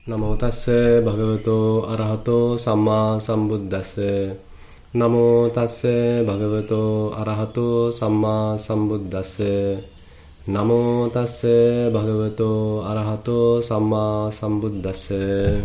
Namo tassa bhagavato arahato samma sambuddhassa. Namo tassa bhagavato arahato samma sambuddhassa. Namo tassa bhagavato arahato samma sambuddhassa.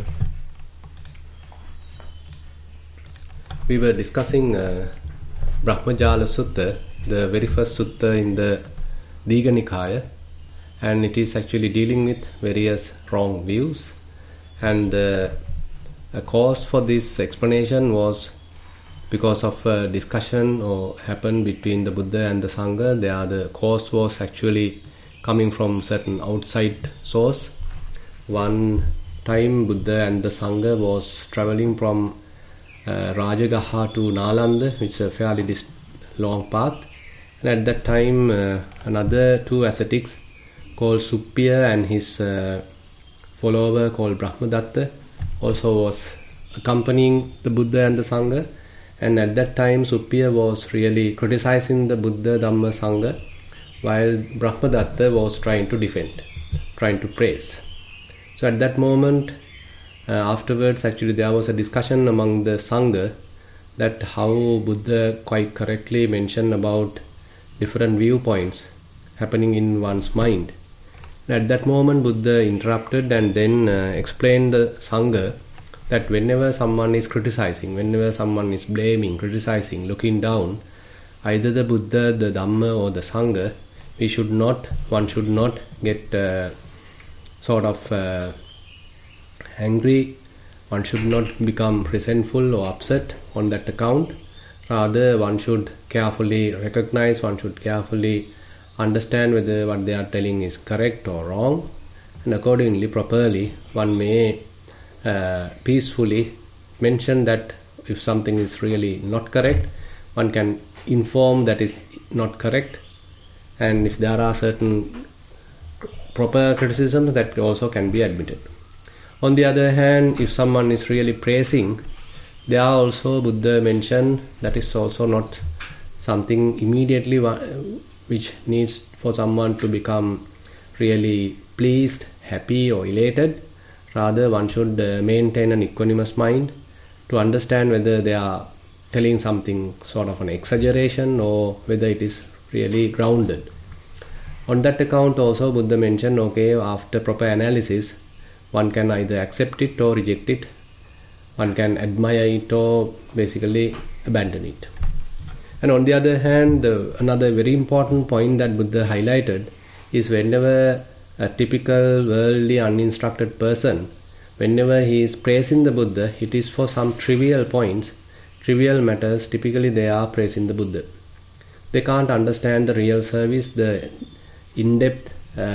We were discussing Brahmajala Sutta, the very first sutta in the Digha Nikaya, and it is actually dealing with various wrong views. And the cause for this explanation was because of a discussion or happened between the Buddha and the Sangha. The cause was actually coming from certain outside source. One time Buddha and the Sangha was traveling from Rajagaha to Nalanda, which is a fairly long path. And at that time another two ascetics called Suppiya and his follower called Brahmadatta also was accompanying the Buddha and the Sangha. And at that time Suppiya was really criticizing the Buddha, Dhamma, Sangha, while Brahmadatta was trying to defend, trying to praise. So at that moment, afterwards actually there was a discussion among the Sangha that how Buddha quite correctly mentioned about different viewpoints happening in one's mind. At that moment Buddha interrupted and then explained the Sangha that whenever someone is criticizing, whenever someone is blaming, criticizing, looking down, either the Buddha, the Dhamma or the Sangha, one should not get angry, one should not become resentful or upset on that account. Rather one should carefully recognize, one should carefully understand whether what they are telling is correct or wrong, and accordingly, properly, one may peacefully mention that if something is really not correct, one can inform that is not correct, and if there are certain proper criticisms, that also can be admitted. On the other hand, if someone is really praising, there are also Buddha mentioned that is also not something immediately which needs for someone to become really pleased, happy or elated. Rather one should maintain an equanimous mind to understand whether they are telling something sort of an exaggeration or whether it is really grounded. On that account also Buddha mentioned, after proper analysis, one can either accept it or reject it. One can admire it or basically abandon it. And on the other hand, another very important point that Buddha highlighted is whenever a typical worldly uninstructed person, whenever he is praising the Buddha, it is for some trivial points, trivial matters, typically they are praising the Buddha. They can't understand the real service, the in-depth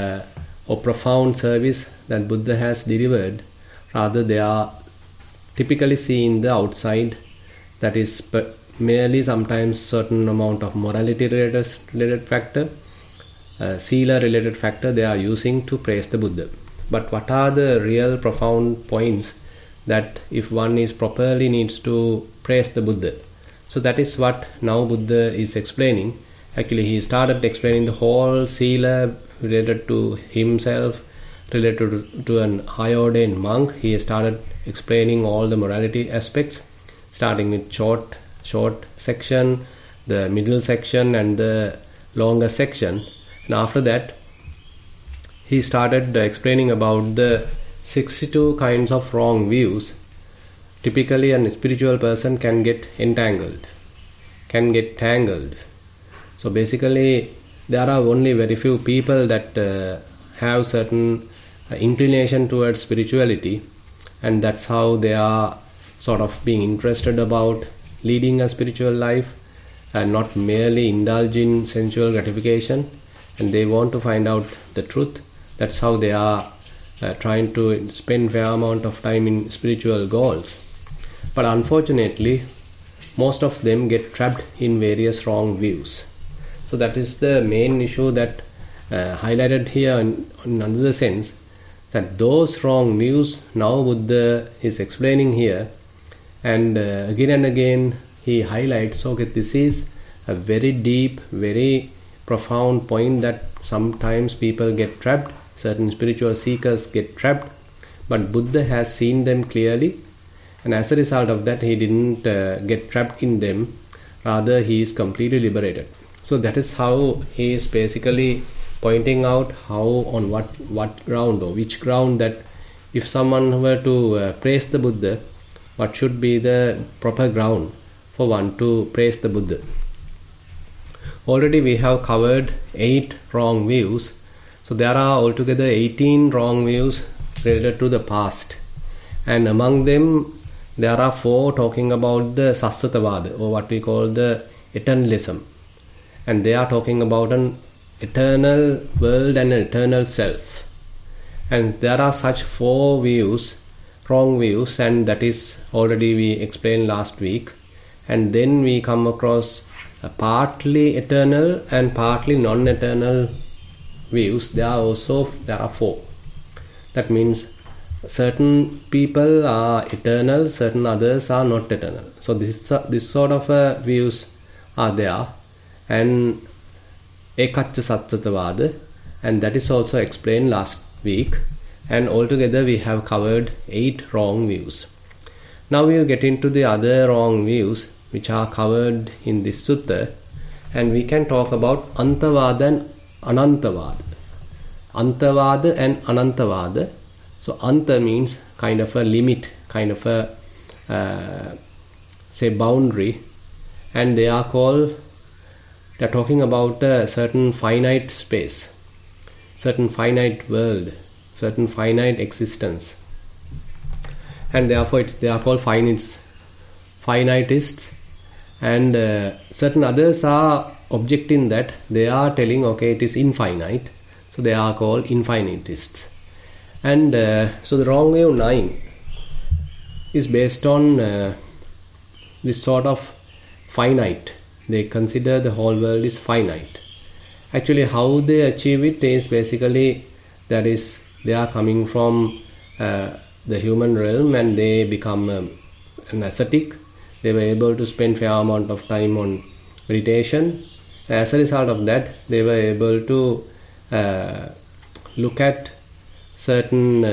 or profound service that Buddha has delivered. Rather they are typically seeing the outside, that is merely sometimes certain amount of morality related factor, sila related factor they are using to praise the Buddha. But what are the real profound points that if one is properly needs to praise the Buddha? So that is what now Buddha is explaining. Actually he started explaining the whole sila related to himself, related to an high ordained monk. He started explaining all the morality aspects, starting with short section, the middle section and the longer section. And after that he started explaining about the 62 kinds of wrong views. Typically a spiritual person can get entangled, can get tangled. So basically there are only very few people that have certain inclination towards spirituality, and that's how they are sort of being interested about leading a spiritual life and not merely indulge in sensual gratification, and they want to find out the truth. That's how they are trying to spend fair amount of time in spiritual goals. But unfortunately most of them get trapped in various wrong views. So that is the main issue that highlighted here in another sense, that those wrong views now Buddha is explaining here. And again and again he highlights, this is a very deep, very profound point that sometimes people get trapped, certain spiritual seekers get trapped but Buddha has seen them clearly, and as a result of that he didn't get trapped in them, rather he is completely liberated. So that is how he is basically pointing out how, on what ground or which ground, that if someone were to praise the Buddha, what should be the proper ground for one to praise the Buddha. Already we have covered 8 wrong views. So there are altogether 18 wrong views related to the past. And among them, there are 4 talking about the Sassatavada, or what we call the eternalism. And they are talking about an eternal world and an eternal self. And there are such 4 views, wrong views, and that is already we explained last week. And then we come across partly eternal and partly non-eternal views. There are 4. That means certain people are eternal, certain others are not eternal. So this sort of views are there, and Ekacca Satsatavada, and that is also explained last week. And altogether we have covered 8 wrong views. Now we will get into the other wrong views which are covered in this sutta, and we can talk about Antavada and Anantavada. Antavada and Anantavada. So Anta means kind of a limit, kind of a boundary, and they are talking about a certain finite space, certain finite world, certain finite existence, and therefore they are called finitists. And certain others are objecting that, they are telling okay, it is infinite, so they are called infinitists. And so the wrong view 9 is based on this sort of finite. They consider the whole world is finite. Actually, how they achieve it is basically they are coming from the human realm, and they become an ascetic. They were able to spend fair amount of time on meditation. As a result of that, they were able to look at certain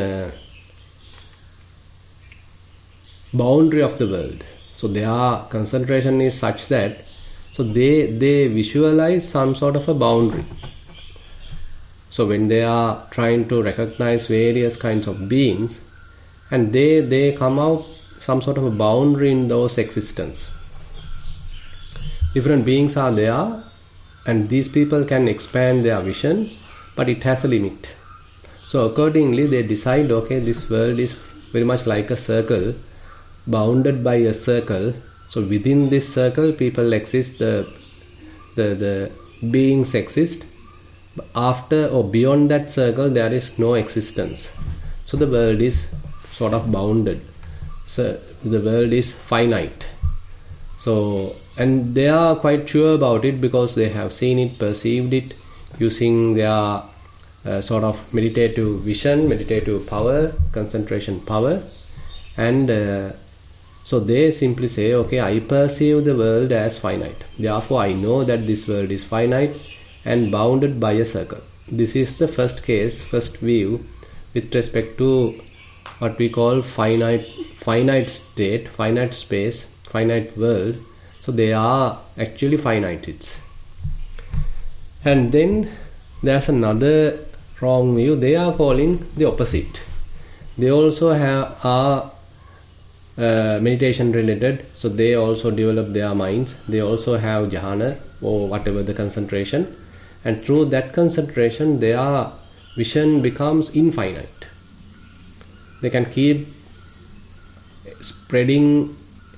boundary of the world. So their concentration is such that they visualize some sort of a boundary. So when they are trying to recognize various kinds of beings, and they come out some sort of a boundary in those existence. Different beings are there, and these people can expand their vision, but it has a limit. So accordingly they decide, okay, this world is very much like a circle, bounded by a circle. So within this circle people exist, the beings exist. After or beyond that circle there is no existence. So the world is sort of bounded. So the world is finite. So, and they are quite sure about it because they have seen it, perceived it, using their sort of meditative vision, meditative power, concentration power. And so they simply say, okay, I perceive the world as finite. Therefore I know that this world is finite and bounded by a circle. This is the first case, first view with respect to what we call finite state, finite space, finite world. So they are actually finitists. And then there's another wrong view. They are calling the opposite. They also are meditation related. So they also develop their minds. They also have jhana or whatever the concentration. And through that concentration, their vision becomes infinite. They can keep spreading,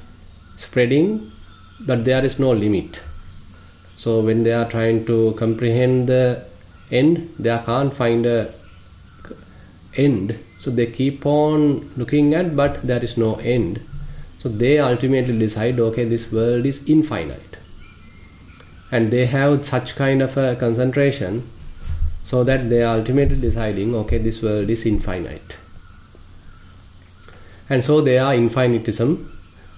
but there is no limit. So when they are trying to comprehend the end, they can't find a end. So they keep on looking at, but there is no end. So they ultimately decide, okay, this world is infinite. And they have such kind of a concentration so that they are ultimately deciding, okay, this world is infinite. And so they are infinitists,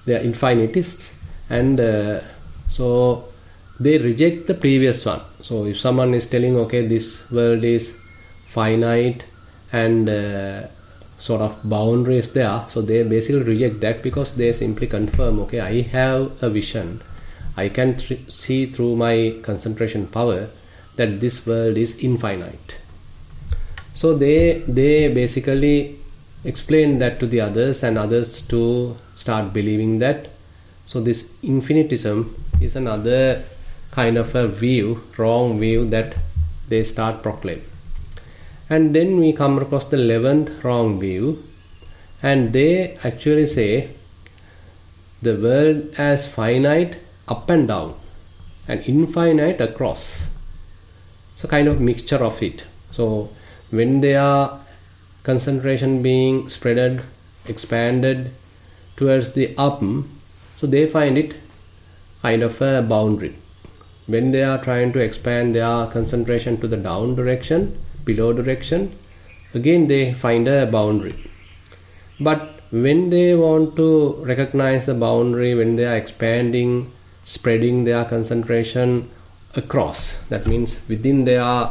and so they reject the previous one. So if someone is telling, okay, this world is finite, and sort of boundaries there. So they basically reject that because they simply confirm, okay, I have a vision. I can see through my concentration power that this world is infinite. So they basically explain that to the others, and others to start believing that. So this infinitism is another kind of a view, wrong view, that they start proclaiming. And then we come across the 11th wrong view, and they actually say the world as finite up and down and infinite across. So kind of mixture of it. So when they are concentration being spreaded, expanded towards the up, so they find it kind of a boundary. When they are trying to expand their concentration to the down direction, below direction, again they find a boundary. But when they want to recognize a boundary, when they are expanding, spreading their concentration across, that means within their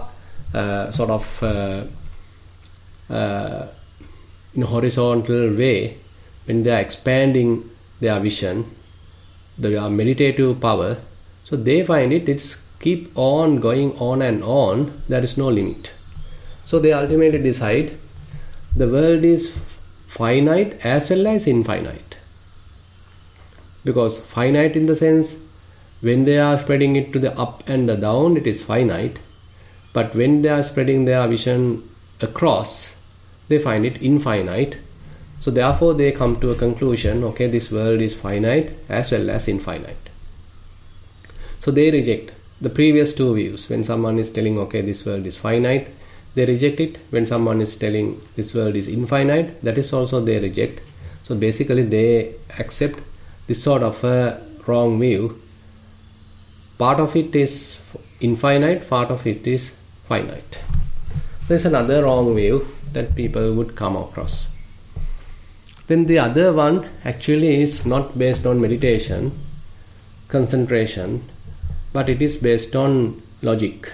in a horizontal way, when they are expanding their vision, their meditative power, so they find it's keep on going on and on, there is no limit. So they ultimately decide the world is finite as well as infinite. Because finite in the sense, when they are spreading it to the up and the down, it is finite. But when they are spreading their vision across, they find it infinite. So therefore they come to a conclusion, okay, this world is finite as well as infinite. So they reject the previous two views. When someone is telling, okay, this world is finite, they reject it. When someone is telling this world is infinite, that is also they reject. So basically they accept this sort of a wrong view. Part of it is infinite, part of it is finite. There is another wrong view that people would come across. Then the other one actually is not based on meditation, concentration, but it is based on logic.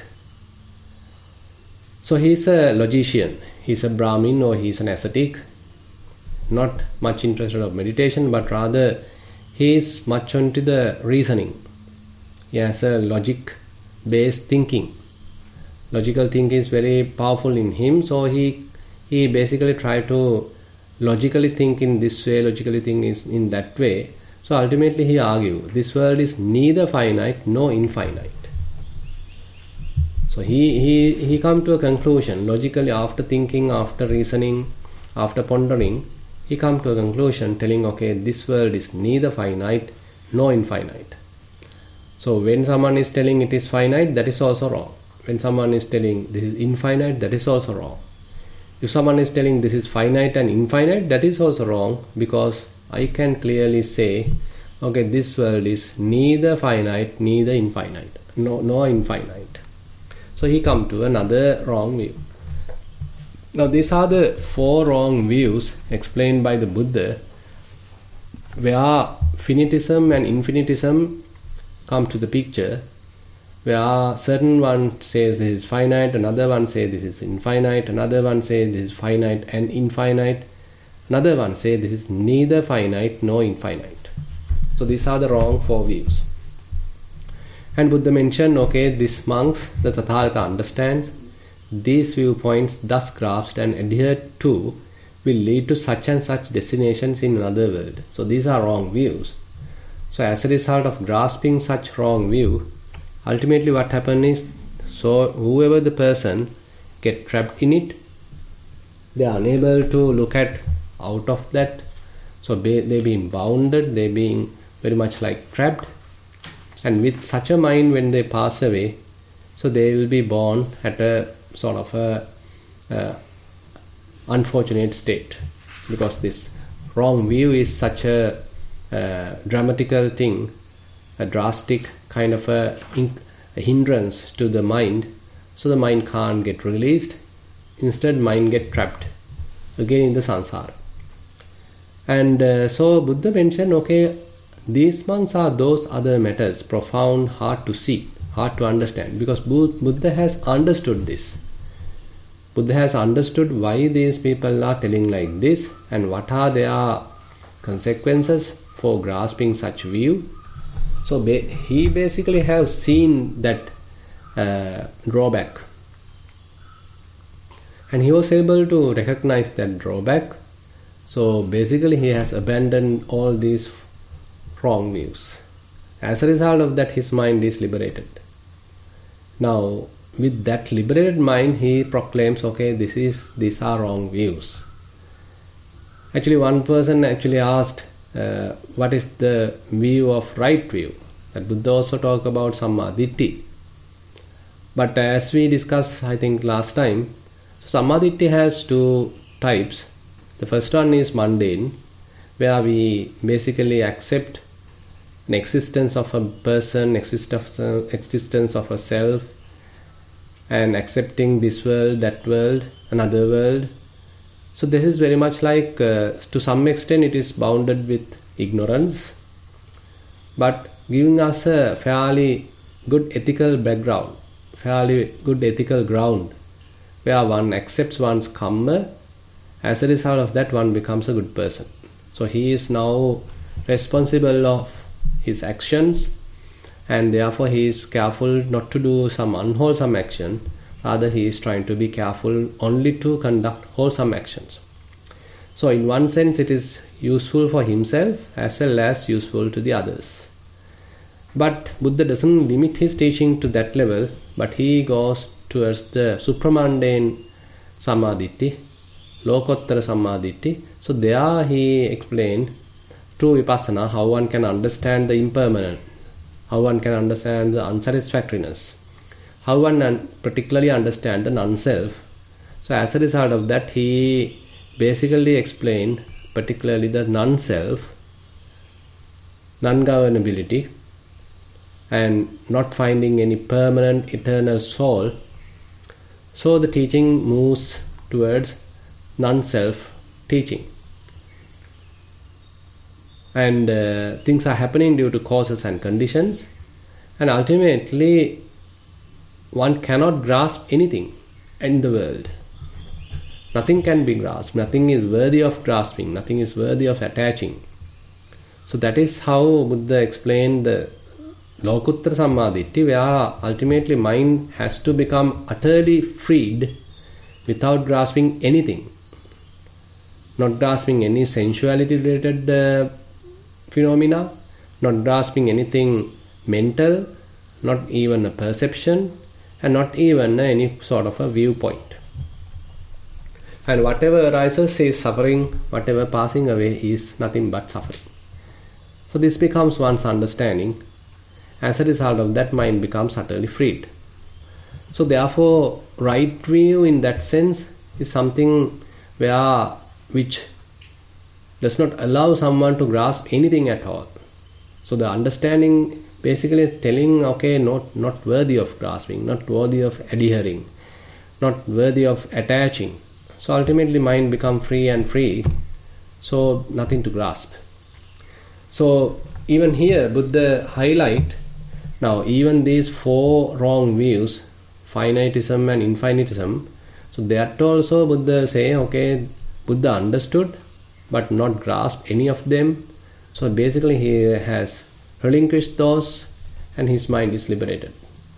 So he is a logician, he is a Brahmin, or he is an ascetic, not much interested of meditation, but rather he is much into the reasoning. He has a logic based thinking. Logical thinking is very powerful in him, so he basically try to logically think in this way, logically think is in that way. So ultimately he argues this world is neither finite nor infinite. So he come to a conclusion logically, after thinking, after reasoning, after pondering, he come to a conclusion telling, okay, this world is neither finite nor infinite. So when someone is telling it is finite, that is also wrong. When someone is telling this is infinite, that is also wrong. If someone is telling this is finite and infinite, that is also wrong, because I can clearly say, okay, this world is neither finite, neither infinite, nor infinite. So he come to another wrong view. Now these are the 4 wrong views explained by the Buddha, where finitism and infinitism come to the picture, where certain one says this is finite, another one says this is infinite, another one says this is finite and infinite, another one says this is neither finite nor infinite. So these are the wrong 4 views. And Buddha mentioned, okay, these monks, the Tathagata understands, these viewpoints thus grasped and adhered to will lead to such and such destinations in another world. So these are wrong views. So as a result of grasping such wrong view, ultimately what happens is, so whoever the person get trapped in it, they are unable to look at out of that. So they being bounded, they being very much like trapped. And with such a mind, when they pass away, so they will be born at a sort of a unfortunate state, because this wrong view is such a dramatical thing, a drastic kind of a hindrance to the mind. So the mind can't get released, instead mind get trapped again in the samsara. And so Buddha mentioned, okay, these monks are those other matters, profound, hard to see, hard to understand, because Buddha has understood this. Buddha has understood why these people are telling like this and what are their consequences for grasping such view. So he basically have seen that drawback, and he was able to recognize that drawback. So basically he has abandoned all these wrong views. As a result of that, his mind is liberated. Now with that liberated mind, he proclaims, okay, these are wrong views. Actually, one person actually asked, what is the view of right view? That Buddha also talk about Sammaditthi. But as we discussed, I think last time, Sammaditthi has two types. The first one is mundane, where we basically accept an existence of a person, existence of a self, and accepting this world, that world, another world. So this is very much like, to some extent it is bounded with ignorance, but giving us a fairly good ethical background, fairly good ethical ground, where one accepts one's karma. As a result of that, one becomes a good person. So he is now responsible of his actions, and therefore he is careful not to do some unwholesome action. Rather, he is trying to be careful only to conduct wholesome actions. So in one sense, it is useful for himself as well as useful to the others. But Buddha doesn't limit his teaching to that level, but he goes towards the supramundane Sammaditthi, Lokottara Sammaditthi. So there he explained through Vipassana how one can understand the impermanent, how one can understand the unsatisfactoriness, how one particularly understand the non-self. So as a result of that, he basically explained particularly the non-self, non-governability, and not finding any permanent eternal soul. So the teaching moves towards non-self teaching. And things are happening due to causes and conditions, and ultimately one cannot grasp anything in the world. Nothing can be grasped, nothing is worthy of grasping, nothing is worthy of attaching. So that is how Buddha explained the Lokuttara Sammaditthi, where ultimately mind has to become utterly freed without grasping anything, not grasping any sensuality related phenomena, not grasping anything mental, not even a perception, and not even any sort of a viewpoint. And whatever arises is suffering, whatever passing away is nothing but suffering. So this becomes one's understanding. As a result of that, mind becomes utterly freed. So therefore, right view in that sense is something which does not allow someone to grasp anything at all. So the understanding basically telling, okay, not worthy of grasping, not worthy of adhering, not worthy of attaching. So ultimately mind become free and free, so nothing to grasp. So even here Buddha highlight, now even these four wrong views, finitism and infinitism, so that also Buddha say, okay, Buddha understood but not grasp any of them. So basically he has relinquished those and his mind is liberated.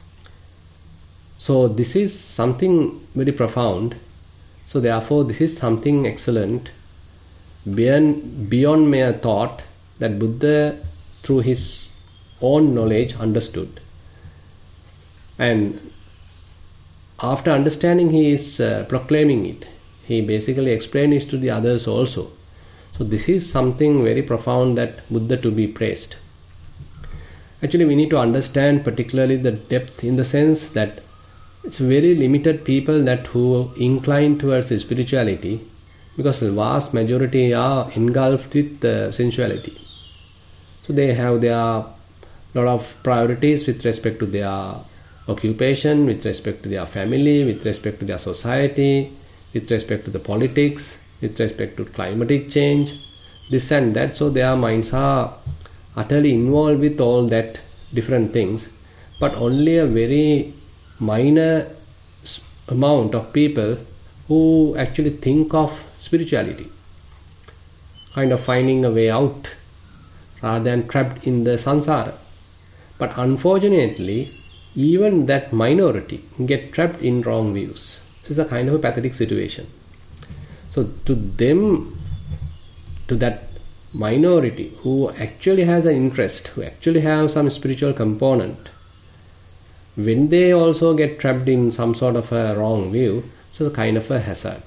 So this is something very profound. So therefore this is something excellent beyond mere thought that Buddha through his own knowledge understood. And after understanding, he is proclaiming it. He basically explained it to the others also. So this is something very profound that Buddha to be praised. Actually, we need to understand particularly the depth in the sense that it's very limited people that who incline towards spirituality, because the vast majority are engulfed with sensuality. So they have their lot of priorities with respect to their occupation, with respect to their family, with respect to their society, with respect to the politics, with respect to climatic change, this and that. So their minds are utterly involved with all that different things, but only a very minor amount of people who actually think of spirituality, kind of finding a way out rather than trapped in the samsara. But unfortunately, even that minority get trapped in wrong views. This is a kind of a pathetic situation. So to them, to that minority who actually has an interest, who actually have some spiritual component, when they also get trapped in some sort of a wrong view, so it's a kind of a hazard.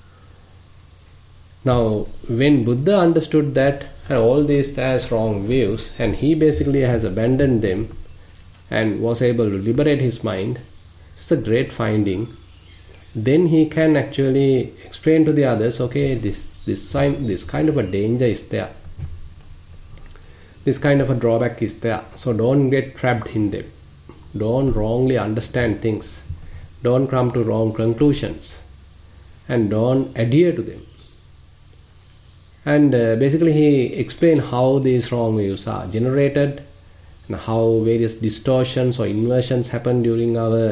Now, when Buddha understood that all these as wrong views, and he basically has abandoned them and was able to liberate his mind, it's a great finding. Then he can actually explain to the others, okay, this kind of a danger is there. This kind of a drawback is there. So don't get trapped in them. Don't wrongly understand things. Don't come to wrong conclusions. And don't adhere to them. And basically he explained how these wrong views are generated and how various distortions or inversions happen during our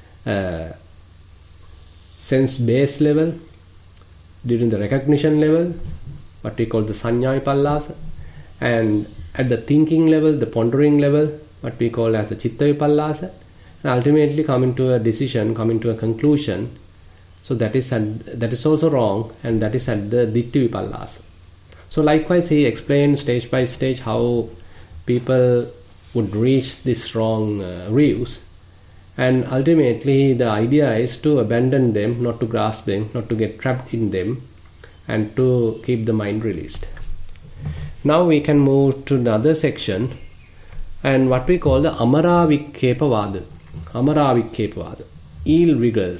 sense-based level, during the recognition level, what we call the sanya vipallasa, and at the thinking level, the pondering level, what we call as the chitta vipallasa, and ultimately coming to a decision, coming to a conclusion. So that is also wrong, and that is at the ditti vipallasa. So likewise he explained stage by stage how people would reach these wrong views, and ultimately the idea is to abandon them, not to grasp them, not to get trapped in them, and to keep the mind released. Now we can move to another section, and what we call the Amaravikepavada. Amaravikepavada, eel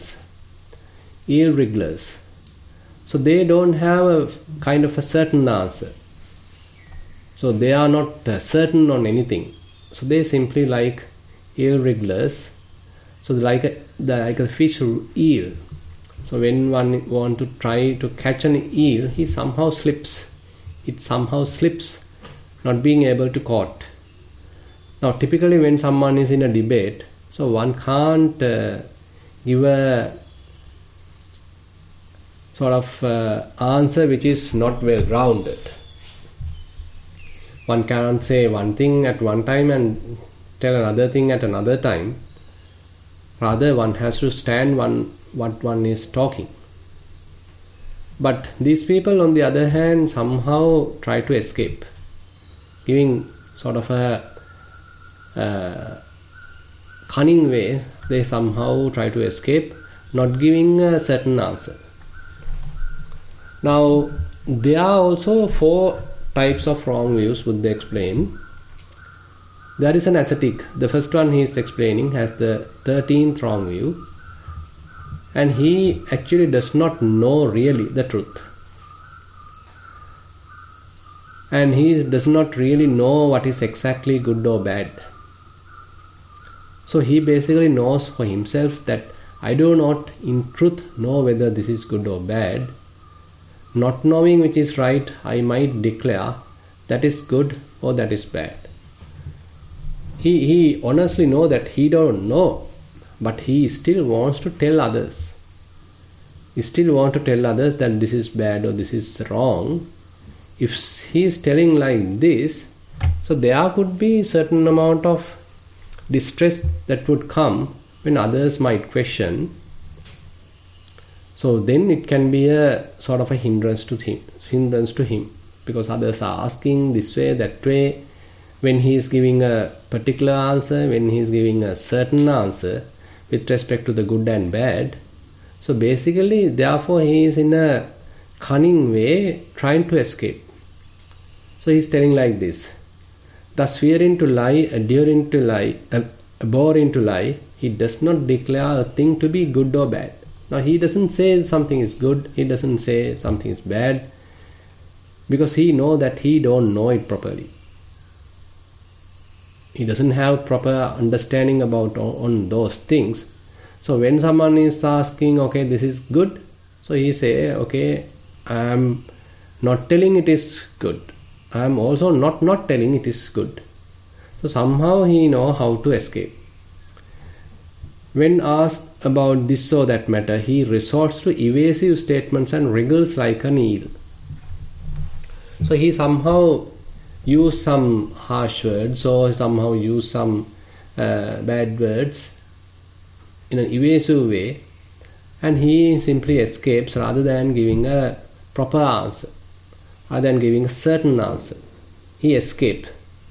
wrigglers. So they don't have a kind of a certain answer. So they are not certain on anything. So they simply like eel wrigglers. So like a fish eel. So when one want to try to catch an eel, he somehow slips. It somehow slips, not being able to caught. Now typically when someone is in a debate, so one can't give a sort of answer which is not well grounded. One can't say one thing at one time and tell another thing at another time. Rather, one has to stand what one is talking. But these people, on the other hand, somehow try to escape, giving sort of a cunning way. They somehow try to escape, not giving a certain answer. Now, there are also 4 types of wrong views, would they explain. There is an ascetic. The first one he is explaining has the 13th wrong view, and he actually does not know really the truth, and he does not really know what is exactly good or bad. So he basically knows for himself that I do not in truth know whether this is good or bad. Not knowing which is right, I might declare that is good or that is bad. He honestly knows that he don't know, but he still wants to tell others. He still wants to tell others that this is bad or this is wrong. If he is telling like this, so there could be certain amount of distress that would come when others might question. So then it can be a sort of a hindrance to him, because others are asking this way, that way. When he is giving a particular answer, when he is giving a certain answer with respect to the good and bad. So basically, therefore, he is in a cunning way trying to escape. So he is telling like this: thus fearing to lie, adhering to lie, abhorring to lie, he does not declare a thing to be good or bad. Now he doesn't say something is good, he doesn't say something is bad, because he knows that he don't know it properly. He doesn't have proper understanding about on those things. So when someone is asking, okay, this is good, so he say, okay, I am not telling it is good. I am also not telling it is good. So somehow he know how to escape. When asked about this or that matter, he resorts to evasive statements and wriggles like an eel. So he somehow use some harsh words or somehow use some bad words in an evasive way, and he simply escapes rather than giving a proper answer, rather than giving a certain answer. He escapes.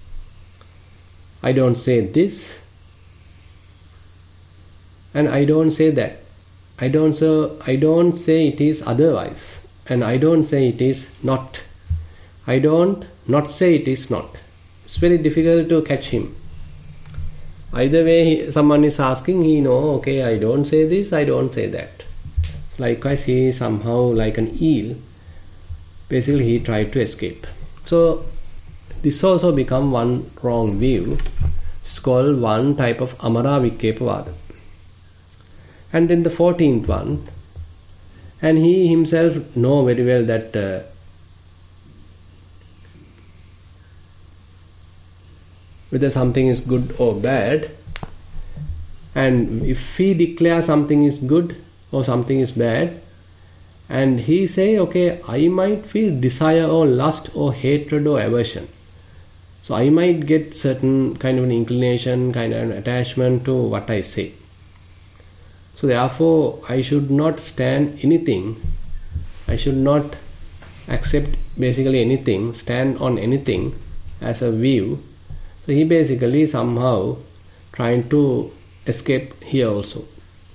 I don't say this, and I don't say that. I don't say it is otherwise, and I don't say it is not. I don't not say it is not. It's very difficult to catch him. Either way, someone is asking, he know, okay, I don't say this, I don't say that. Likewise, he is somehow like an eel. Basically, he tried to escape. So, this also become one wrong view. It's called one type of Amara Vikepavada. And then the 14th one, and he himself know very well that whether something is good or bad, and if he declares something is good or something is bad, and he say, okay, I might feel desire or lust or hatred or aversion, so I might get certain kind of an inclination, kind of an attachment to what I say. So therefore, I should not stand anything, I should not accept basically anything, stand on anything as a view. So he basically somehow trying to escape here also.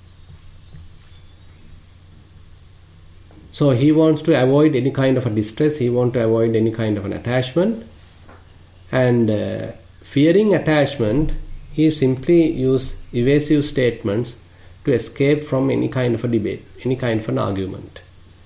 So he wants to avoid any kind of a distress, he wants to avoid any kind of an attachment, and fearing attachment, he simply use evasive statements to escape from any kind of a debate, any kind of an argument.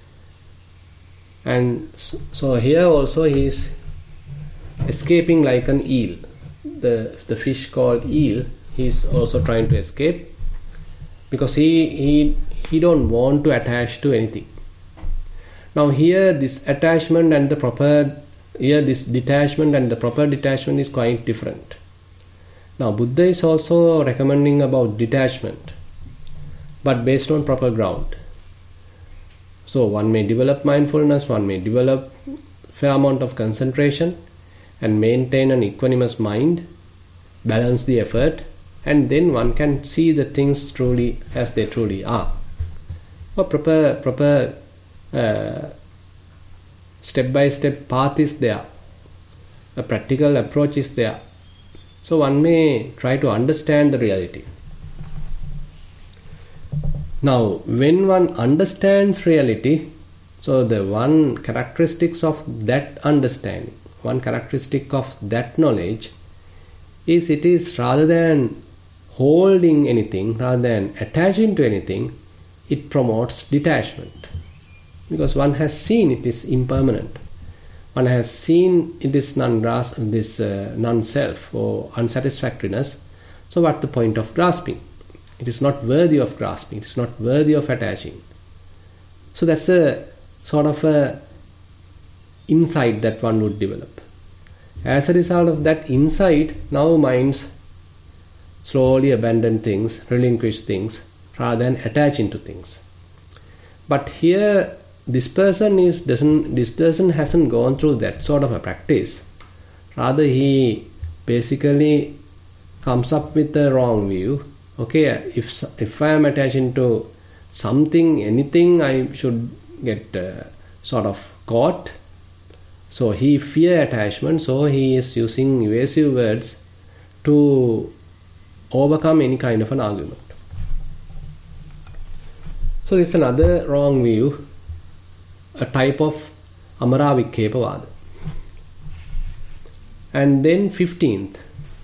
And so here also he is escaping like an eel. The fish called eel, he is also trying to escape because he don't want to attach to anything. Now here this attachment and the proper, here this detachment and the proper detachment is quite different. Now Buddha is also recommending about detachment, but based on proper ground. So one may develop mindfulness, one may develop fair amount of concentration and maintain an equanimous mind, balance the effort, and then one can see the things truly as they truly are. A proper step-by-step path is there. A practical approach is there. So one may try to understand the reality. Now, when one understands reality, so the one characteristics of that understanding, one characteristic of that knowledge is it is rather than holding anything, rather than attaching to anything, it promotes detachment. Because one has seen it is impermanent. One has seen it is non-self or unsatisfactoriness. So what's the point of grasping? It is not worthy of grasping. It is not worthy of attaching. So that's a sort of a insight that one would develop. As a result of that insight, now minds slowly abandon things, relinquish things, rather than attaching to things. But here, this person hasn't gone through that sort of a practice. Rather, he basically comes up with a wrong view. Okay, if I am attaching to something, anything, I should get sort of caught. So he fear attachment, so he is using evasive words to overcome any kind of an argument. So this is another wrong view, a type of Amara Vikepavada. And then 15th,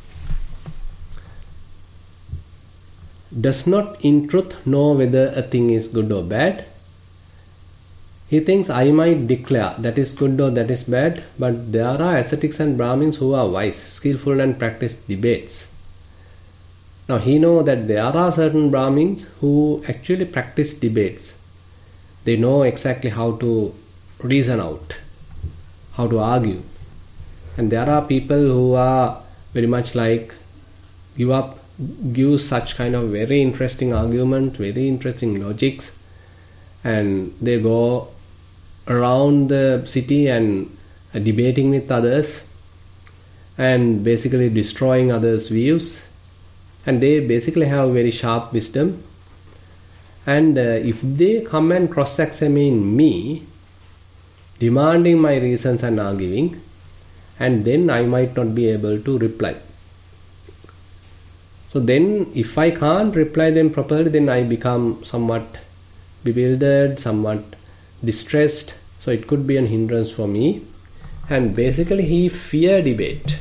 does not in truth know whether a thing is good or bad. He thinks I might declare that is good or that is bad, but there are ascetics and Brahmins who are wise, skillful and practice debates. Now he knows that there are certain Brahmins who actually practice debates. They know exactly how to reason out, how to argue. And there are people who are very much like give up give such kind of very interesting argument, very interesting logics, and they go around the city and debating with others and basically destroying others' views, and they basically have very sharp wisdom. And if they come and cross-examine me, demanding my reasons and arguing, and then I might not be able to reply. So then if I can't reply them properly, then I become somewhat bewildered, somewhat distressed. So it could be an hindrance for me. And basically he feared debate.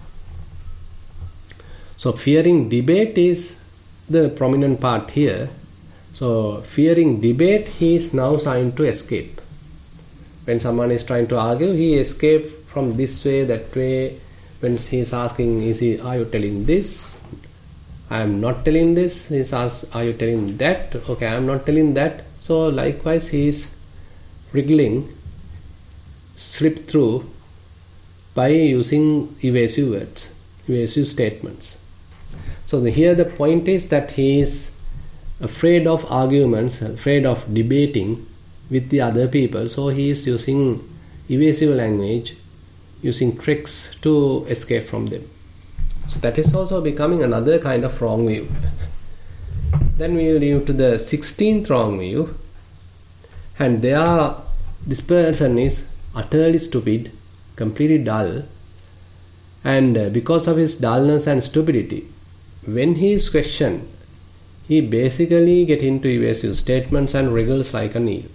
So fearing debate is the prominent part here. So fearing debate, he is now trying to escape. When someone is trying to argue, he escapes from this way, that way. When he is asking, are you telling this? I am not telling this. He asks, are you telling that? Okay, I am not telling that. So likewise he is wriggling, slip through by using evasive words, evasive statements. So here the point is that he is afraid of arguments, afraid of debating with the other people. So he is using evasive language, using tricks to escape from them. So that is also becoming another kind of wrong view. Then we will move to the 16th wrong view. And this person is utterly stupid, completely dull. And because of his dullness and stupidity, when he is questioned, he basically gets into evasive statements and wriggles like an eel.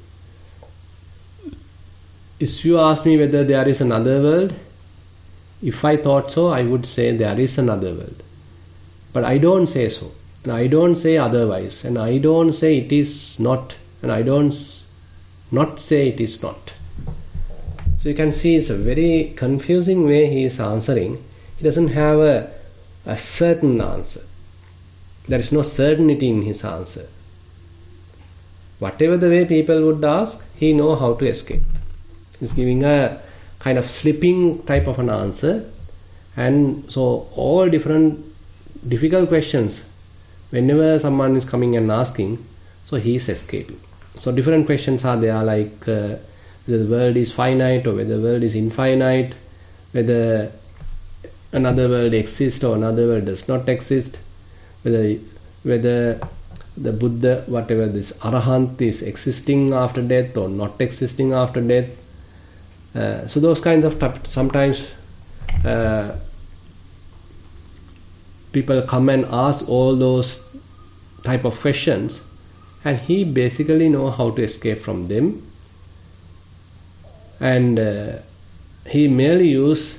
If you ask me whether there is another world, if I thought so, I would say there is another world. But I don't say so. And I don't say otherwise. And I don't say it is not. And I don't not say it is not. So you can see it's a very confusing way he is answering. He doesn't have a certain answer. There is no certainty in his answer. Whatever the way people would ask, he knows how to escape. He's giving a kind of slipping type of an answer. And so all different difficult questions, whenever someone is coming and asking, so he is escaping. So different questions are there, like whether the world is finite or whether the world is infinite, whether another world exists or another world does not exist, whether the Buddha, whatever this Arahant, is existing after death or not existing after death. So those kinds of sometimes people come and ask all those type of questions, and he basically knows how to escape from them. And he merely use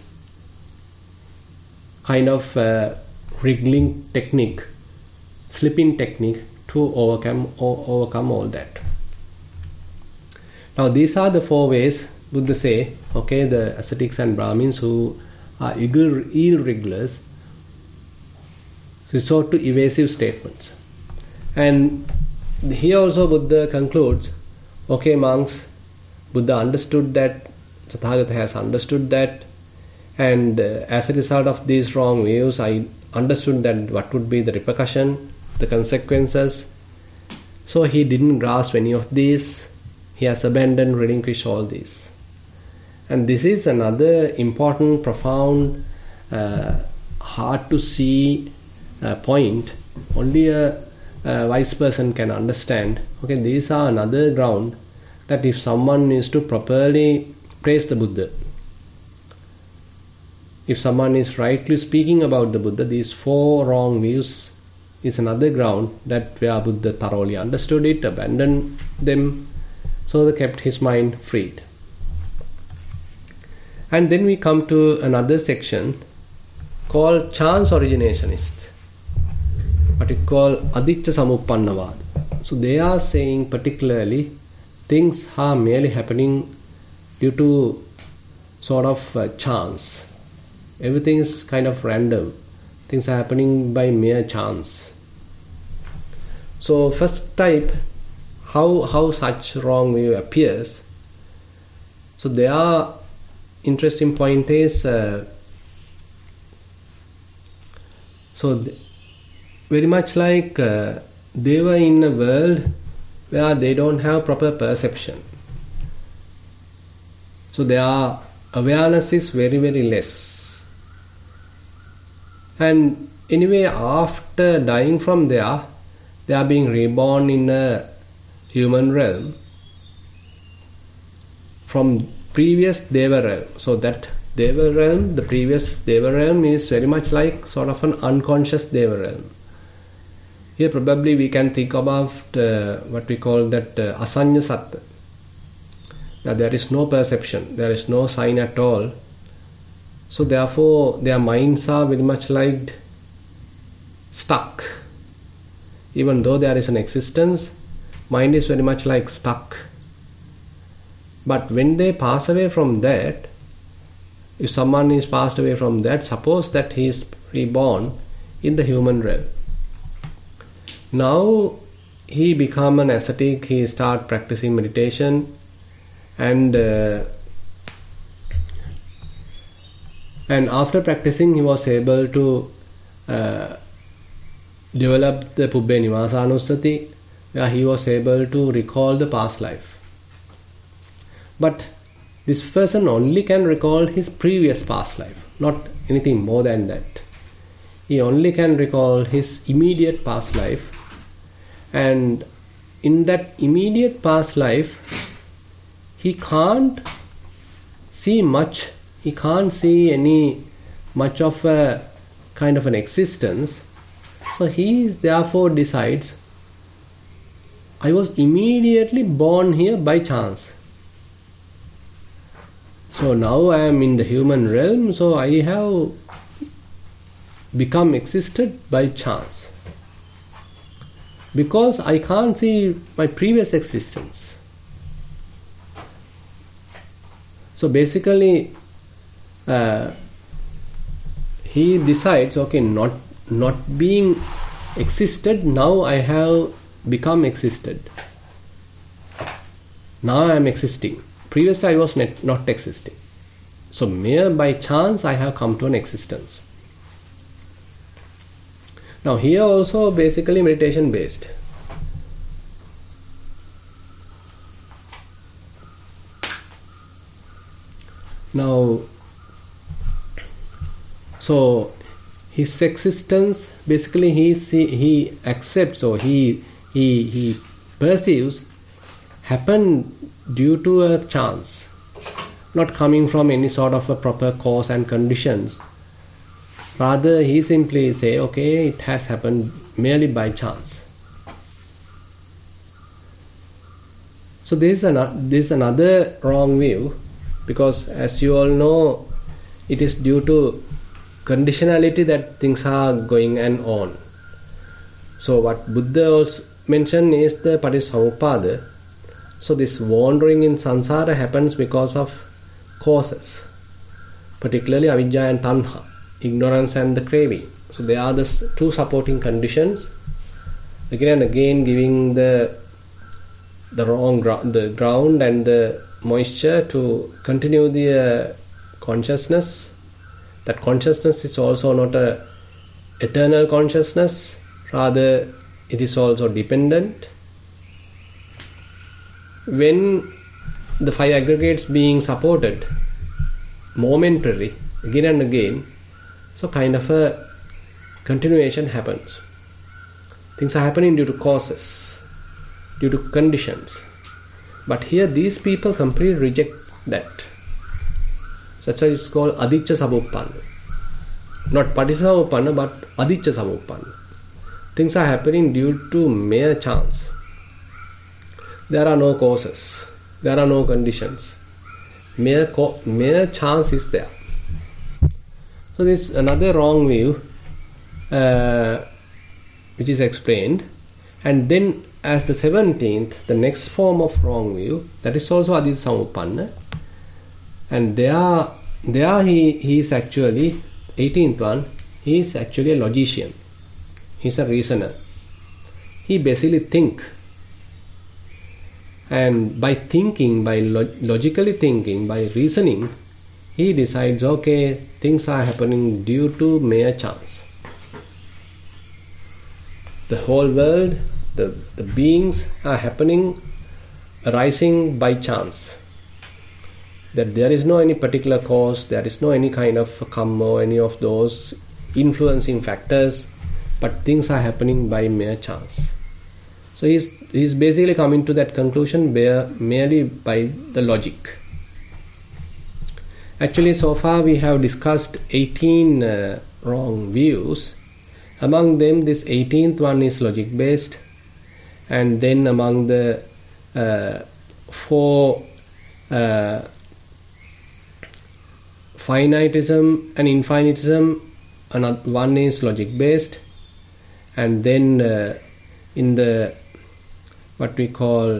kind of wriggling technique, slipping technique to overcome all that. Now these are the 4 ways Buddha say, okay, the ascetics and Brahmins who are eel wrigglers resort to evasive statements. And here also Buddha concludes, okay monks, Buddha understood that, Tathagata has understood that, and as a result of these wrong views, I understood that what would be the repercussion, the consequences. So he didn't grasp any of these. He has abandoned, relinquished all these. And this is another important, profound, hard to see point. Only a wise person can understand. Okay, these are another ground that if someone is to properly praise the Buddha, if someone is rightly speaking about the Buddha, these 4 wrong views is another ground that where Buddha thoroughly understood it, abandoned them, so they kept his mind freed. And then we come to another section called chance originationists, what we call adicca samuppannavada. So they are saying particularly things are merely happening due to sort of chance. Everything is kind of random. Things are happening by mere chance. So first type, how such wrong view appears. So their interesting point is, very much like they were in a world where they don't have proper perception. So their awareness is very, very less. And anyway, after dying from there, they are being reborn in a human realm from previous Deva realm. So that Deva realm, the previous Deva realm, is very much like sort of an unconscious Deva realm. Here probably we can think about what we call that asanya satta. Now there is no perception, there is no sign at all. So therefore their minds are very much like stuck. Even though there is an existence, mind is very much like stuck. But when they pass away from that, if someone is passed away from that, suppose that he is reborn in the human realm. Now he become an ascetic, he start practicing meditation, and after practicing he was able to develop the Pubbē Nivāsānussati, where he was able to recall the past life. But this person only can recall his previous past life, not anything more than that. He only can recall his immediate past life, and in that immediate past life he can't see much, he can't see any much of a kind of an existence. So he therefore decides, I was immediately born here by chance. So now I am in the human realm, so I have become existed by chance. Because I can't see my previous existence. So basically, he decides, okay, not being existed, now I have become existed. Now I am existing. Previously I was not existing. So mere by chance I have come to an existence. Now here also basically meditation based. Now, so his existence basically he accepts, or he perceives happened due to a chance, not coming from any sort of a proper cause and conditions. Rather he simply say, okay, it has happened merely by chance. So this is another wrong view, because as you all know, it is due to conditionality that things are going on. So what Buddha also mentioned is the Patissamuppada. So this wandering in samsara happens because of causes, particularly avidya and tanha, ignorance and the craving. So they are the two supporting conditions, again and again giving the wrong the ground and the moisture to continue the consciousness. That consciousness is also not a eternal consciousness, rather it is also dependent. When the five aggregates being supported momentarily again and again, so kind of a continuation happens. Things are happening due to causes, due to conditions. But here these people completely reject that. Such as it's called adicca samuppanna. Not patissamuppanna, but adicca samuppanna. Things are happening due to mere chance. There are no causes, there are no conditions. Mere chance is there. So this is another wrong view which is explained. And then as the 17th, the next form of wrong view, that is also adicca samuppanna. And there he is actually, 18th one, he is actually a logician. He is a reasoner. He basically think. And by thinking, by logically thinking, by reasoning, he decides, okay, things are happening due to mere chance. the whole world, the beings are happening, arising by chance. That there is no any particular cause, there is no any kind of karma or any of those influencing factors, but things are happening by mere chance. So he's basically coming to that conclusion merely by the logic. Actually, so far we have discussed 18 wrong views. Among them, this 18th one is logic based, and then among the 4 finitism and infinitism, another one is logic based, and then in the what we call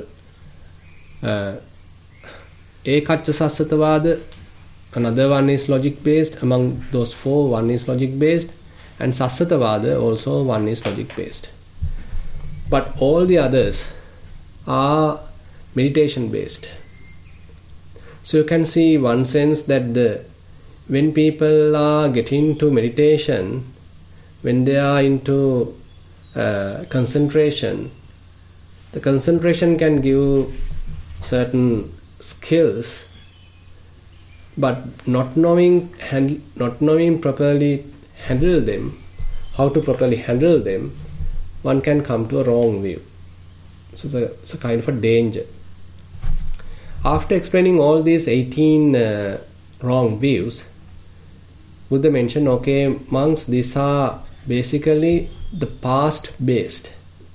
ekacca sassatavada, another one is logic based. Among those 4, one is logic based, and sassatavada also one is logic based. But all the others are meditation based. So you can see one sense that when people are getting into meditation, when they are into concentration, the concentration can give certain skills, but not knowing properly handle them, how to properly handle them, one can come to a wrong view. So it's a kind of a danger. After explaining all these 18 wrong views, Buddha mentioned, okay, monks, these are basically the past based.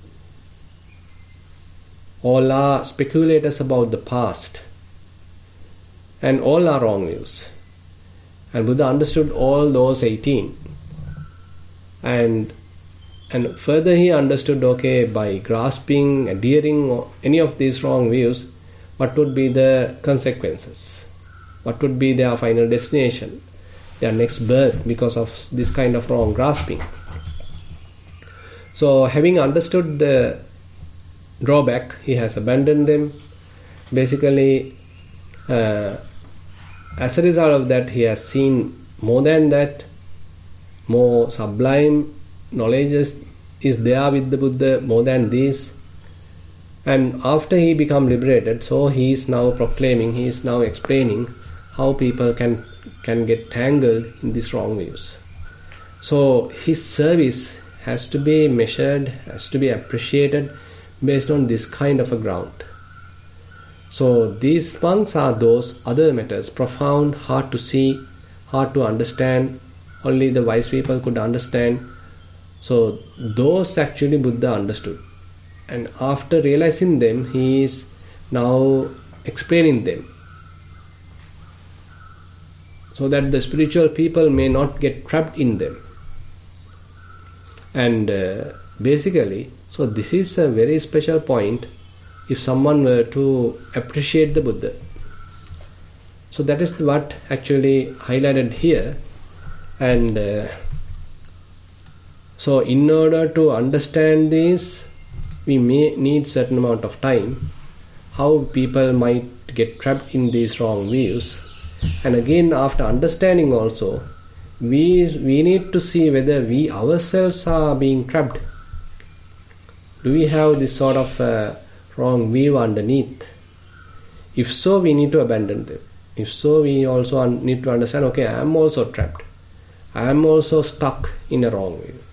All are speculators about the past, and all are wrong views. And Buddha understood all those 18, and further he understood, okay, by grasping, adhering any of these wrong views, what would be the consequences, what would be their final destination, their next birth, because of this kind of wrong grasping. So having understood the drawback, he has abandoned them. Basically, as a result of that, he has seen more than that, more sublime knowledge is there with the Buddha, more than this. And after he become liberated, so he is now proclaiming, he is now explaining how people can get tangled in these wrong views. So his service has to be measured, has to be appreciated based on this kind of a ground. So these monks are those other matters, profound, hard to see, hard to understand, only the wise people could understand. So those actually Buddha understood, and after realizing them, he is now explaining them, so that the spiritual people may not get trapped in them. And basically, so this is a very special point if someone were to appreciate the Buddha. So that is what actually highlighted here. And so in order to understand this, we may need certain amount of time, how people might get trapped in these wrong views. And again, after understanding also, we need to see whether we ourselves are being trapped. Do we have this sort of wrong view underneath? If so, we need to abandon them. If so, we also need to understand, okay, I am also trapped. I am also stuck in a wrong view.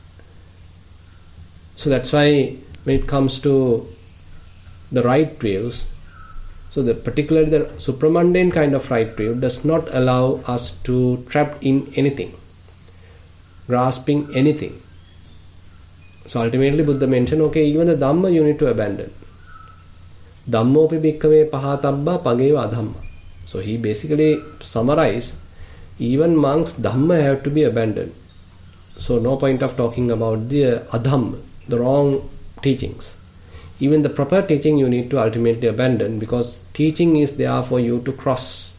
So that's why when it comes to the right views, so particularly the supramundane kind of right view does not allow us to trap in anything, grasping anything. So ultimately Buddha mentioned, okay, even the Dhamma you need to abandon. Dhammopi bhikkhave pahatabba pageva adhamma. So he basically summarized, even monks, Dhamma have to be abandoned. So no point of talking about the adhamma, the wrong teachings. Even the proper teaching you need to ultimately abandon, because teaching is there for you to cross,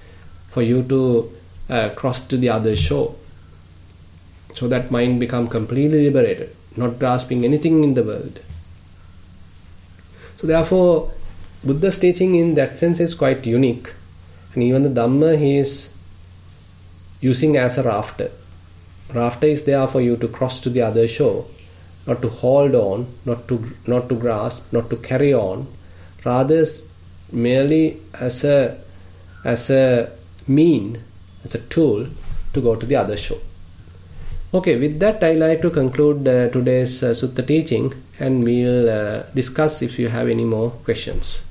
cross to the other shore, so that mind become completely liberated, not grasping anything in the world. So therefore, Buddha's teaching in that sense is quite unique, and even the Dhamma he is using as a rafter. Rafter is there for you to cross to the other shore, not to hold on, not to grasp, not to carry on, rather merely as a tool to go to the other shore. Okay, with that I like to conclude today's Sutta teaching, and we'll discuss if you have any more questions.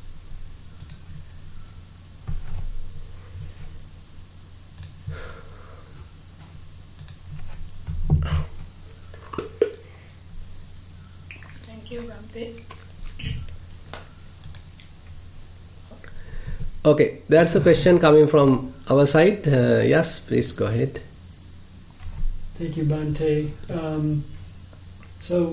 Thank you, Bhante. Okay, that's a question coming from our side. Yes, please go ahead. Thank you, Bhante. So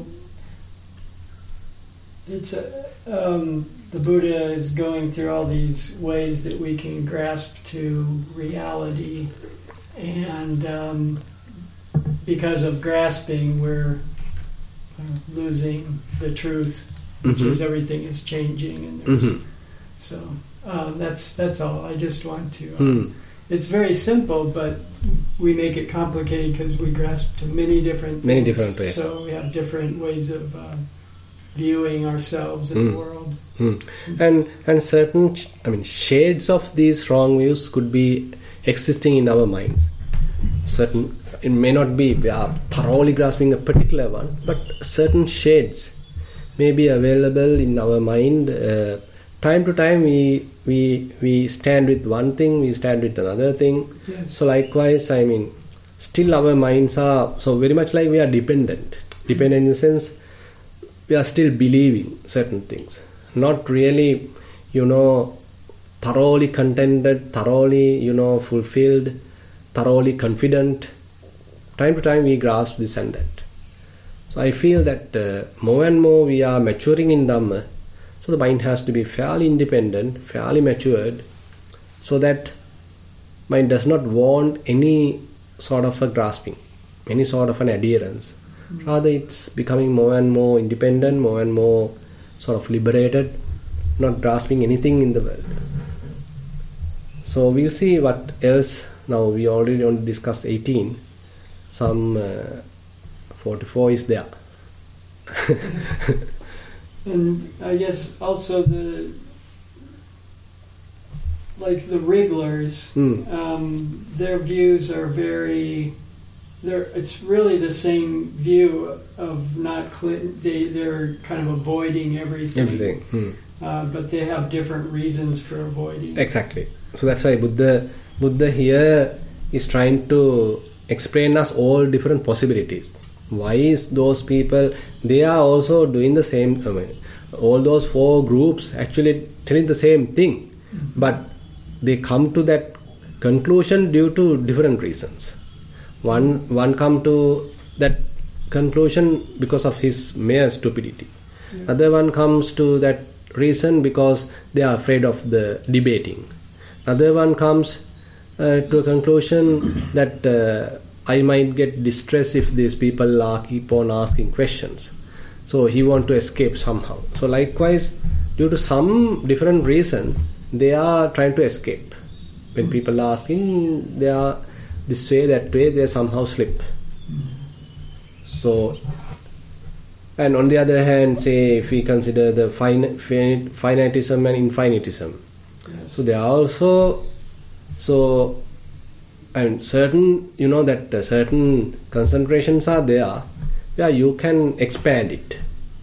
it's the Buddha is going through all these ways that we can grasp to reality, and because of grasping, we're losing the truth, which is everything is changing, and there's, so that's all. I just want to. It's very simple, but we make it complicated because we grasp to many different ways. So we have different ways of viewing ourselves in the world. And certain, shades of these wrong views could be existing in our minds. Certain, it may not be we are thoroughly grasping a particular one, but certain shades may be available in our mind. Time to time we stand with one thing, we stand with another thing. Yes. So likewise, still our minds are so very much like we are dependent. Dependent in the sense we are still believing certain things, not really, thoroughly contented, thoroughly, fulfilled, thoroughly confident. Time to time we grasp this and that. So I feel that more and more we are maturing in Dhamma. So the mind has to be fairly independent, fairly matured, so that mind does not want any sort of a grasping, any sort of an adherence. Rather, it's becoming more and more independent, more and more sort of liberated, not grasping anything in the world. So we'll see what else. Now we already only discussed 18. Some 44 is there. And I guess also the Wrigglers, their views are it's really the same view of not they're kind of avoiding everything. But they have different reasons for avoiding. Exactly. So that's why Buddha here is trying to explain us all different possibilities. Why is those people, they are also doing the same, all those four groups actually telling the same thing, but they come to that conclusion due to different reasons. One come to that conclusion because of his mere stupidity. Other one comes to that reason because they are afraid of the debating. Other one comes to a conclusion that I might get distressed if these people keep on asking questions. So he want to escape somehow. So likewise, due to some different reason, they are trying to escape. When people are asking, they are this way, that way, they somehow slip. So, and on the other hand, say if we consider the finitism and infinitism, so they are also and certain, that certain concentrations are there where you can expand it.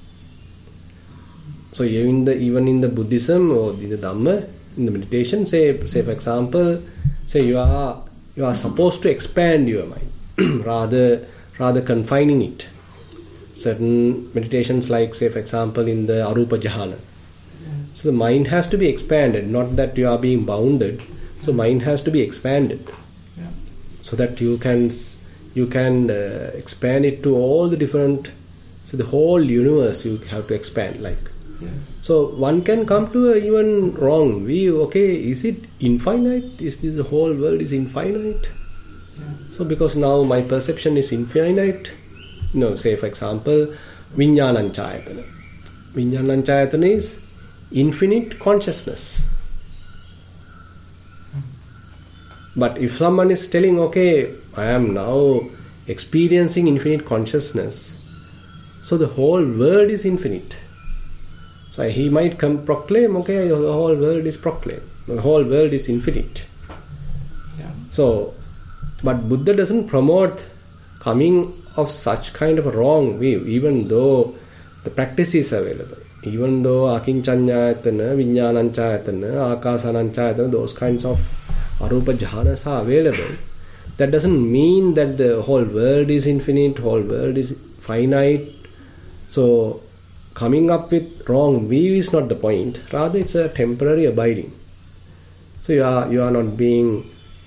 So even in the Buddhism or in the Dhamma, in the meditation, say for example, say you are supposed to expand your mind rather confining it. Certain meditations, like say for example in the Arupa Jhana. So the mind has to be expanded, not that you are being bounded. So mind has to be expanded, so that you can expand it to all the different. So the whole universe you have to expand, like. So one can come to a even wrong view. Okay, is it infinite? Is this the whole world is infinite? So because now my perception is infinite. Say for example, Vijñānañcāyatana. Vijñānañcāyatana is infinite consciousness. But if someone is telling, okay, I am now experiencing infinite consciousness, So the whole world is infinite. So he might proclaim, okay, the whole world is proclaimed. The whole world is infinite. Yeah. So, but Buddha doesn't promote coming of such kind of a wrong view, even though the practice is available. Even though Akinchanyayatana, Vijnananchayatana, Akasananchayatana, those kinds of Arupa jhanas are available, that doesn't mean that the whole world is infinite, whole world is finite. So, coming up with wrong view is not the point. Rather, it's a temporary abiding. So, you are not being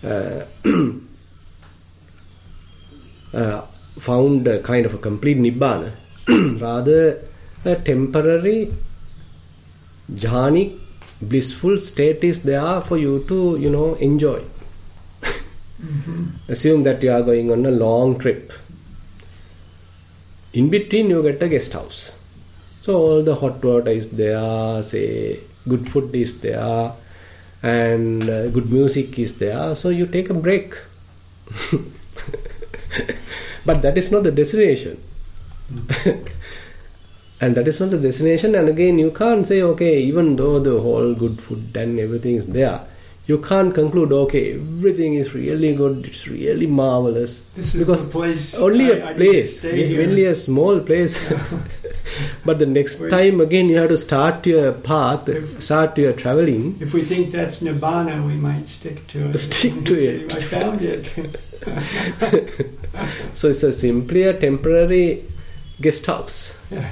found a kind of a complete nibbana. Rather, a temporary jhanic blissful state is there for you to, enjoy. Assume that you are going on a long trip. In between, you get a guest house. So all the hot water is there, say good food is there, and good music is there. So you take a break. But that is not the destination. And that is not the destination. And again, you can't say, okay, even though the whole good food and everything is there, you can't conclude, okay, everything is really good, it's really marvelous. This is because the place. Only I a place, only a small place. But the next time again, you have to start your path, start your traveling. If we think that's Nibbana, we might stick to it. Stick to it. I found it. So it's simply a temporary guest house.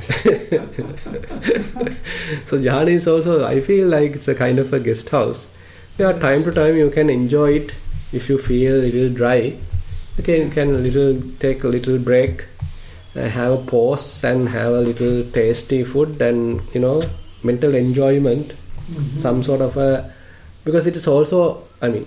So jhana is also, I feel like it's a kind of a guest house. Yeah, time to time you can enjoy it. If you feel a little dry, you can take a little break, have a pause and have a little tasty food and mental enjoyment. Some sort of a, because it is also,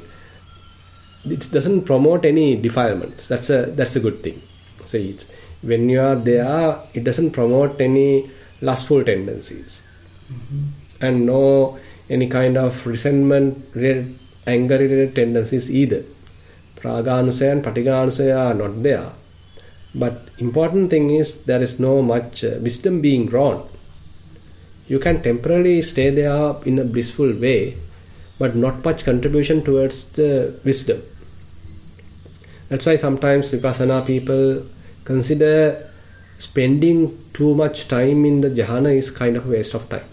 it doesn't promote any defilements. That's a good thing. So when you are there, it doesn't promote any lustful tendencies, and no any kind of resentment, anger related tendencies either. Praganusaya and Patiganusaya are not there. But important thing is there is no much wisdom being drawn. You can temporarily stay there in a blissful way, but not much contribution towards the wisdom. That's why sometimes Vipassana people consider spending too much time in the jhana is kind of a waste of time.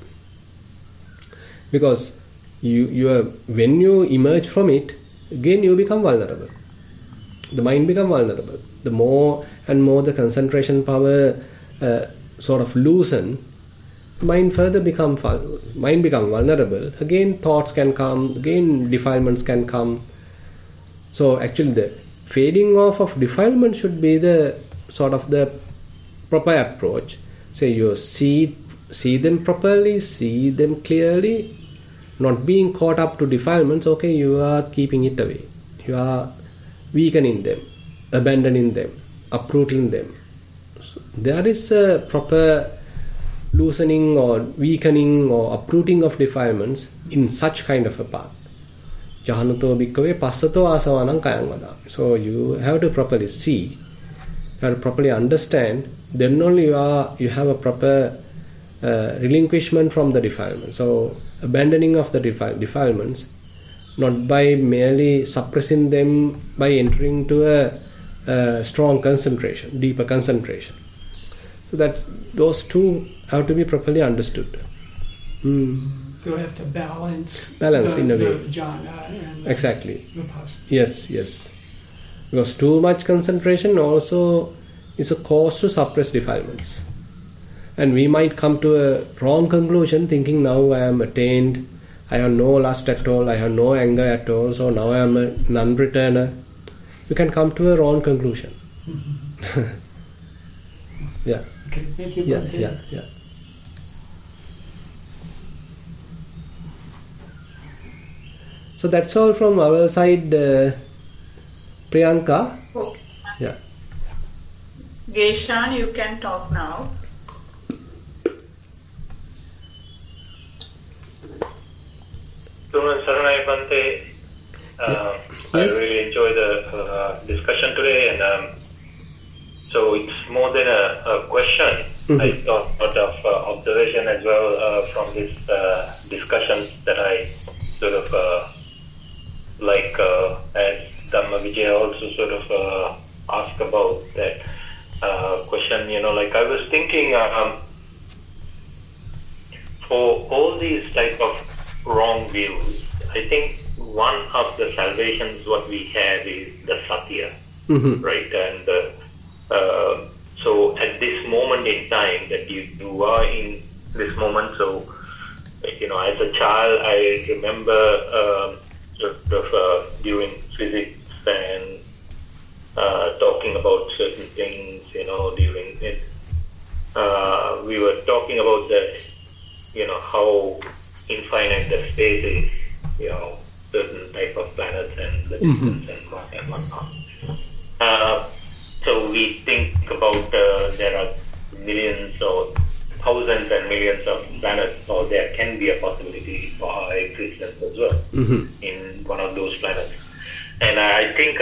Because when you emerge from it, again you become vulnerable. The mind becomes vulnerable. The more and more the concentration power sort of loosen, the mind further become vulnerable. Again thoughts can come, again defilements can come. So actually the fading off of defilement should be the sort of the proper approach. Say you see them properly, see them clearly, not being caught up to defilements. Okay, you are keeping it away. You are weakening them, abandoning them, uprooting them. So there is a proper loosening or weakening or uprooting of defilements in such kind of a path. Jahanuto bhikkhave passato asavanam kayam vada. So you have to properly see, you have to properly understand, then only you have a proper relinquishment from the defilements. So abandoning of the defilements, not by merely suppressing them by entering to a strong concentration, deeper concentration. So those two have to be properly understood. So we have to balance in a way. The jhana and exactly. vipassana. Yes. Because too much concentration also is a cause to suppress defilements. And we might come to a wrong conclusion thinking now I am attained, I have no lust at all, I have no anger at all, so now I am a non-returner. You can come to a wrong conclusion. Yeah. Okay, thank you. Yeah. So that's all from our side, Priyanka. Okay. Yeah. Geshan, you can talk now. Saranai Bhante, I really enjoyed the discussion today, and so it's more than a question. I thought of observation as well from this discussions that I sort of as Dhamma Vijay also sort of asked about that question. I was thinking for all these type of wrong views, I think one of the salvations what we have is the Satya, right? And so at this moment in time that you are in this moment, so as a child I remember during physics and talking about certain things, during it we were talking about the how infinite the space is, certain type of planets and the distance and whatnot. So we think about there are millions or thousands and millions of planets, or there can be a possibility for our existence as well in one of those planets. And I think,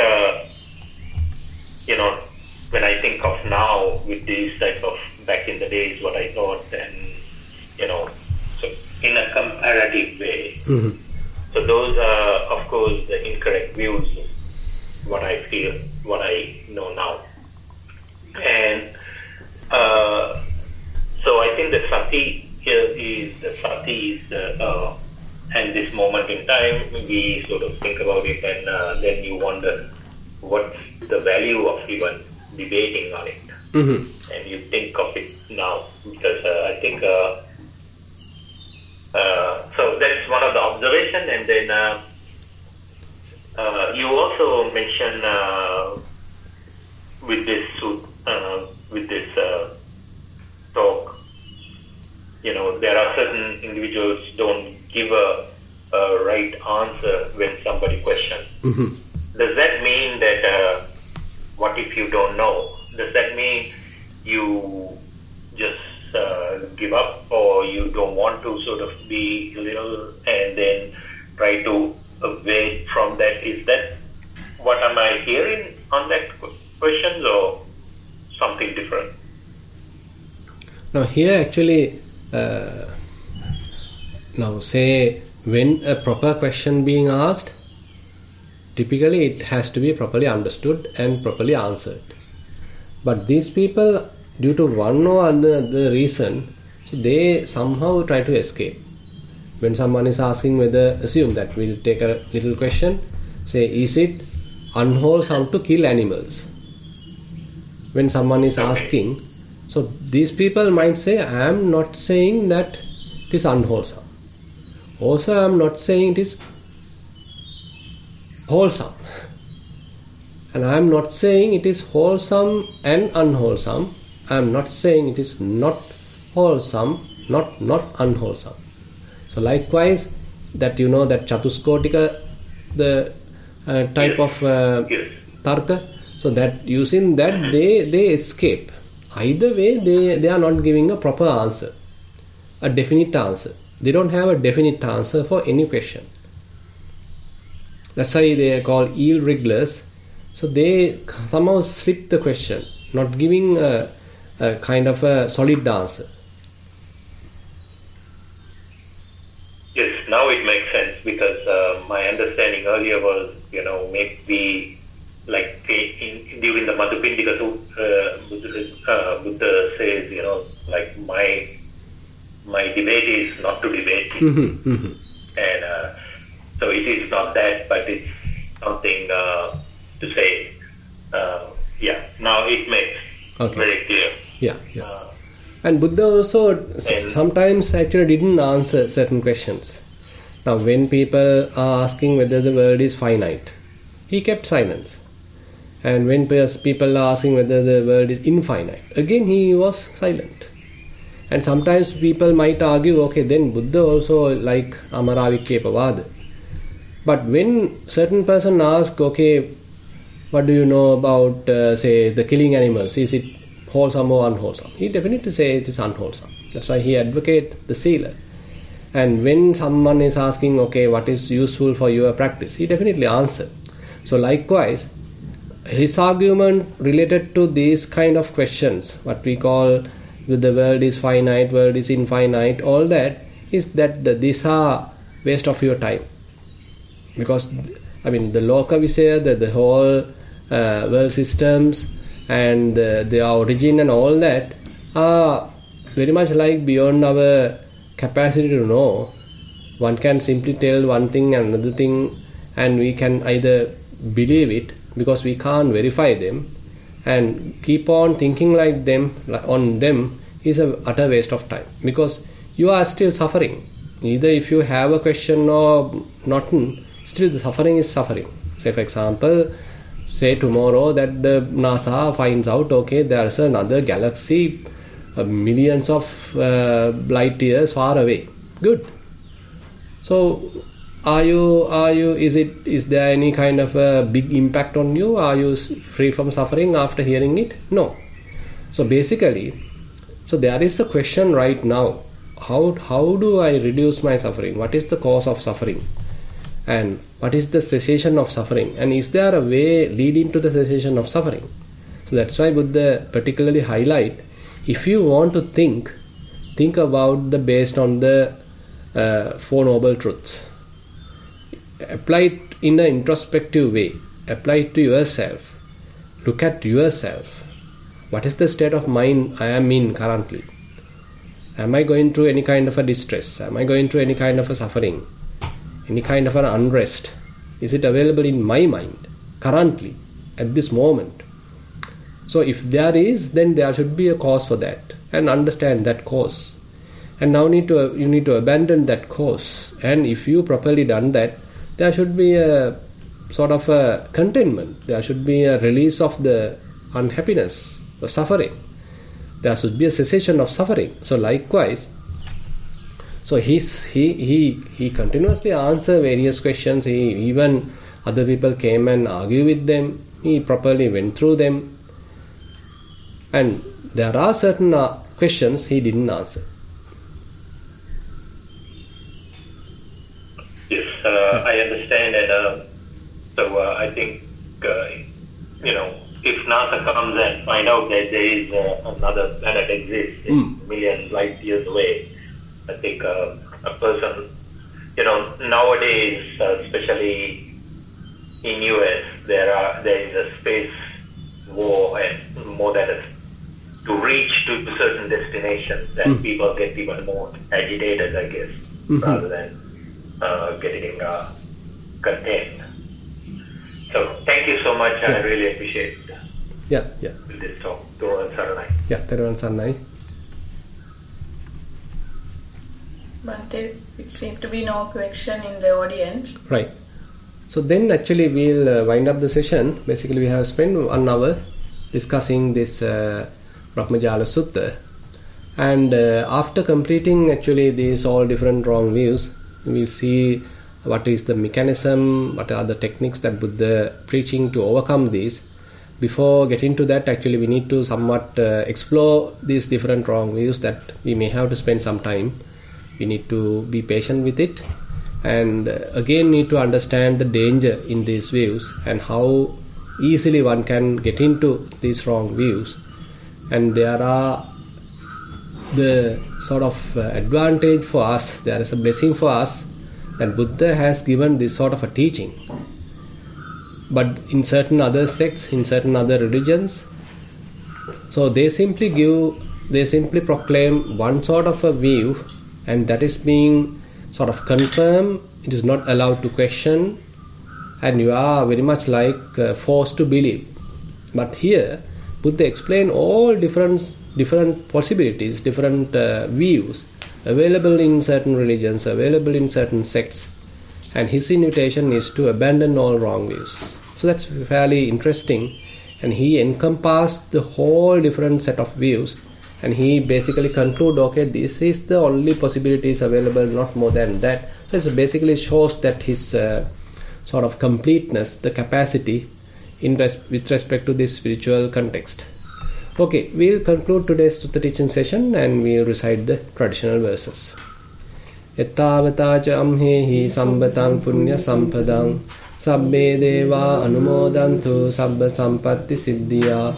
when I think of now with these type of back in the days what I thought, and so in a comparative way. So those are, of course, the incorrect views, what I feel, what I know now. And so I think the Sati is and this moment in time, we sort of think about it, and then you wonder what's the value of even debating on it. And you think of it now, because I think so that's one of the observations. And then you also mentioned with this talk, there are certain individuals don't give a right answer when somebody questions. Does that mean that what if you don't know? Does that mean you just give up, or you don't want to sort of be little and then try to away from that? Is that what am I hearing on that question, or something different? Now here actually, now say when a proper question being asked, typically it has to be properly understood and properly answered. But these people, due to one or other reason, so they somehow try to escape. When someone is asking whether, assume that we'll take a little question, say, is it unwholesome to kill animals? When someone is asking, so these people might say, I am not saying that it is unwholesome. Also, I am not saying it is wholesome. And I am not saying it is wholesome and unwholesome. I am not saying it is not wholesome, not unwholesome. So likewise, that that Chatuskotika, the type of tarka, so that using that they escape. Either way, they are not giving a proper answer, a definite answer. They don't have a definite answer for any question. That's why they are called eel wrigglers. So they somehow slip the question, not giving a kind of a solid answer. Yes, now it makes sense, because my understanding earlier was, maybe like during the Madhupindika Buddha says, like my debate is not to debate. And so it is not that, but it's something to say. Now it makes very clear. And Buddha also sometimes actually didn't answer certain questions. Now when people are asking whether the world is finite, he kept silence. And when people are asking whether the world is infinite, again he was silent. And sometimes people might argue, okay, then Buddha also like Amaravikkepavada. But when certain person asks, okay, what do you know about, say, the killing animals? Is it wholesome or unwholesome? He definitely says it is unwholesome. That's why he advocates the sila. And when someone is asking, okay, what is useful for your practice? He definitely answers. So likewise, his argument related to these kind of questions, what we call the world is finite, world is infinite, all that is that these are waste of your time. Because I mean the Loka Visaya, the whole world systems and their origin and all that are very much like beyond our capacity to know. One can simply tell one thing and another thing, and we can either believe it because we can't verify them, and keep on thinking like them on them is a utter waste of time, because you are still suffering. Either if you have a question or not, still the suffering is suffering. Say for example, say tomorrow that the NASA finds out, okay, there's another galaxy millions of light years far away. Good. So is there any kind of a big impact on you? Are you free from suffering after hearing it? No. So basically, so there is a question right now. How do I reduce my suffering? What is the cause of suffering? And what is the cessation of suffering? And is there a way leading to the cessation of suffering? So that's why Buddha particularly highlight, if you want to think about the based on the Four Noble Truths. Apply it in an introspective way. Apply it to yourself. Look at yourself. What is the state of mind I am in currently? Am I going through any kind of a distress? Am I going through any kind of a suffering? Any kind of an unrest? Is it available in my mind currently at this moment? So if there is, then there should be a cause for that, and understand that cause. And now you need to abandon that cause. And if you properly done that, there should be a sort of a contentment. There should be a release of the unhappiness, the suffering. There should be a cessation of suffering. So likewise, so he continuously answer various questions. Even other people came and argue with them. He properly went through them. And there are certain questions he didn't answer. Yes, I understand, and so I think if NASA comes and find out that there is another planet exists a million light years away, I think a person, nowadays, especially in US, there is a space war and more than to reach to certain destinations that people get even more agitated, I guess, rather than getting content. So thank you so much. I really appreciate this talk. Theruwan Saranai. Yeah, Theruwan Saranai. Bhante, it seems to be no question in the audience. Right. So then actually we'll wind up the session. Basically we have spent 1 hour discussing this Brahmajala Sutta. And after completing actually these all different wrong views, we'll see what is the mechanism, what are the techniques that Buddha preaching to overcome these. Before getting to that, actually we need to somewhat explore these different wrong views that we may have to spend some time. We need to be patient with it, and again need to understand the danger in these views and how easily one can get into these wrong views. And there are the sort of advantage for us, there is a blessing for us that Buddha has given this sort of a teaching. But in certain other sects, in certain other religions, so they simply proclaim one sort of a view, and that is being sort of confirmed. It is not allowed to question, and you are very much like forced to believe. But here Buddha explained all different possibilities, different views available in certain religions, available in certain sects, and his invitation is to abandon all wrong views. So that's fairly interesting, and he encompassed the whole different set of views, and he basically conclude, okay, this is the only possibilities available, not more than that. So it basically shows that his sort of completeness, the capacity with respect to this spiritual context. Okay, we'll conclude today's Sutta teaching session and we'll recite the traditional verses. Ettavata ca amhehi sambatang punya sampadang sabbe deva anumodantu sabba sampatti siddhya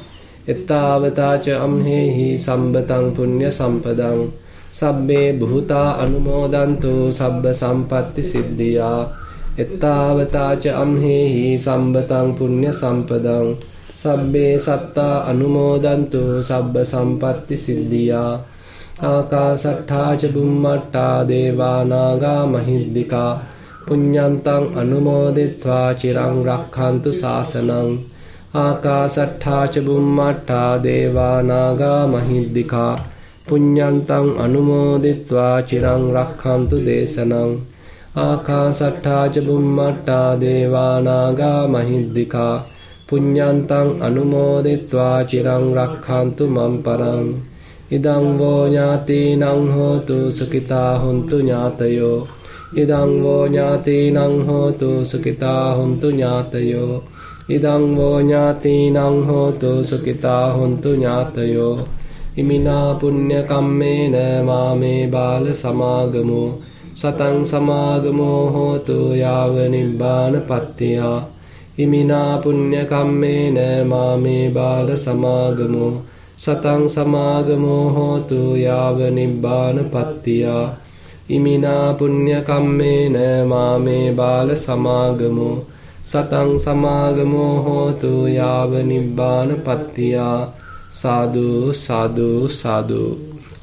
එත්තාවතා ච අම්හෙහි සම්බතං පුඤ්ඤ සම්පදං සබ්බේ බුතා අනුමෝදන්තු සබ්බ සම්පatti සිද්ධියා එත්තාවතා ච අම්හෙහි සම්බතං පුඤ්ඤ සම්පදං සබ්බේ සත්තා අනුමෝදන්තු සබ්බ සම්පatti සිද්ධියා ආකාසට්ඨා ච බුම්මට්ඨා දේවා නාග මහිද්దికා පුඤ්ඤන්තං අනුමෝදිත්වා චිරං රක්ඛන්තු ශාසනං ආකාසට්ඨා ච බුම්මට්ඨා දේවා නාග මහිද්దికා පුඤ්ඤන්තං අනුමෝදිත්වා චිරං රක්ඛන්තු දේශනං ආකාසට්ඨා ච බුම්මට්ඨා දේවා නාග මහිද්దికා පුඤ්ඤන්තං අනුමෝදිත්වා චිරං රක්ඛන්තු මම් පරං ඉදං වෝ ඥාතිනං හෝතු සුඛිතා හොන්තු ඥාතයෝ ඉදං වෝ ඥාතිනං හෝතු සුඛිතා හොන්තු ඥාතයෝ ඉදං වෝ ඥාතිනං හෝතු සුඛිතා හොන්තු ඥාතයෝ ඉමිනා පුඤ්ඤ කම්මේන මාමේ බාල සමාගමෝ සතං සමාගමෝ හෝතු යාව නිබ්බාන පත්තියා ඉමිනා පුඤ්ඤ කම්මේන මාමේ බාල සමාගමෝ සතං සමාගමෝ හෝතු යාව නිබ්බාන පත්තියා ඉමිනා පුඤ්ඤ කම්මේන මාමේ බාල සමාගමෝ සතං සමාගමෝ හෝතු යාව නිබ්බාන පත්තියා සාදු සාදු සාදු